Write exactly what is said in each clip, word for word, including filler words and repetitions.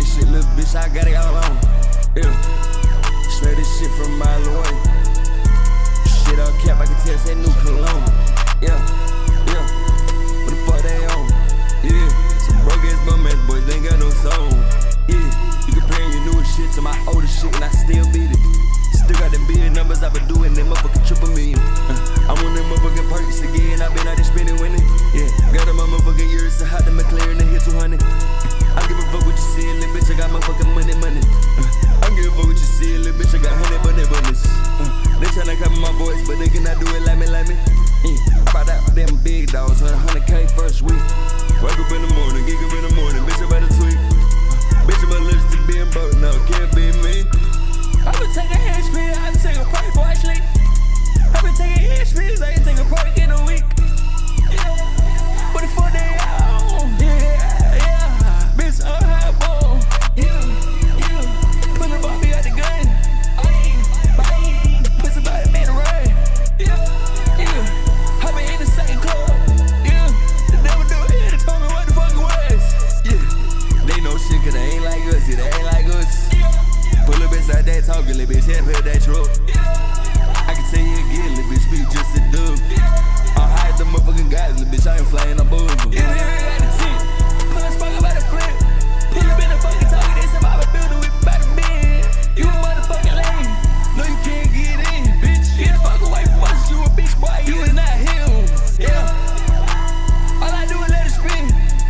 this shit, little bitch, I got it all on. Yeah. Smell this shit from a mile away. Shit all cap, I can tell it's that new cologne. Yeah, yeah. What the fuck they on? Yeah. Some broke ass bum ass boys, they ain't got no soul. Yeah. You comparing your newest shit to my oldest shit and I still beat it. Still got them big numbers, I been doing them motherfucking triple million. Uh, I'm on them motherfucking perks again, I been out there spending winning. Yeah, got them motherfucking ears, so hot the McLaren, they hit two hundred. I give a fuck what you see, little bitch, I got motherfucking money, money. Uh, I give a fuck what you see, little bitch, I got honey, bunny, bunnies. Uh, they tryna copy my voice, but they cannot do it like me, like me. Yeah, I bought out them big dogs, one hundred K first week. Wake up in the morning, gig up in the morning, bitch, I better tweet. Uh, bitch, I'm allergic to being broke, no, can't be me. I been taking hand spins, I been taking a break before I sleep. I been taking hand spins, I can take a break in a week. Yeah, what the fuck they on? Yeah, yeah, bitch, I'm high ball. Yeah, yeah, put the Bobby out the gun. Ayy, ayy, put somebody in the rain. Yeah, yeah, I been in the same club. Yeah, the devil do it, they told me what the fuck it was. Yeah, they know shit cause they ain't like us, yeah, they ain't like us. Pull up inside that talking, little bitch, head put that truck. I can tell you again, little bitch, be just a dub. I'm high as the motherfucking guys, little bitch, I ain't flying no boob. Yeah, yeah, yeah, the team. Pull a spark about the flip. Pull up in the fucking talking, they said, I building with by the bed. You a motherfucking lame. No, you can't get in, bitch. Get the fuck away from us, you a bitch, boy, you is not him. Yeah. All I do is let it spin.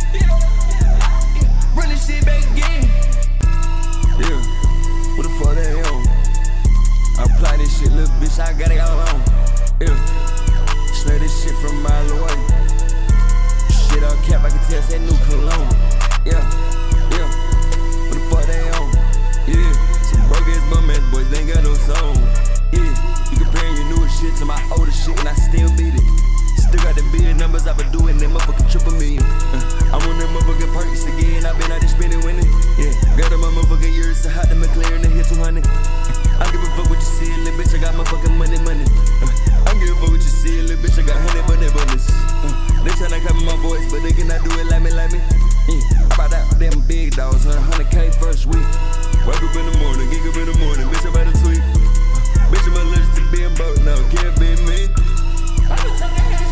Run this shit back again. Yeah. What the fuck they on? I apply this shit, little bitch, I got it all on. Yeah. Smell this shit from a mile away. Shit all cap, I can tell it's that new cologne. Yeah, yeah. What the fuck they on? Yeah. Some broke ass bum ass boys, they ain't got no soul. Yeah. You comparing your newest shit to my oldest shit and I still beat it. Still got them big numbers, I been doing them motherfucking triple million. Uh, I'm on them motherfucking perks again, I been out there spending winning. Yeah, got them motherfucking ears, so hot the McLaren, they hit two hundred. I give a fuck what you see, little bitch, I got motherfucking money, money. Uh, I give a fuck what you see, little bitch, I got honey, bunny, bunnies. Uh, they tryna copy my voice, but they cannot do it like me, like me. Yeah, I bought out them big dogs, one hundred K first week. Wake up in the morning, gig up in the morning, bitch, I better tweet. Uh, bitch, I'm allergic to being broke, no, can't be me. I been taking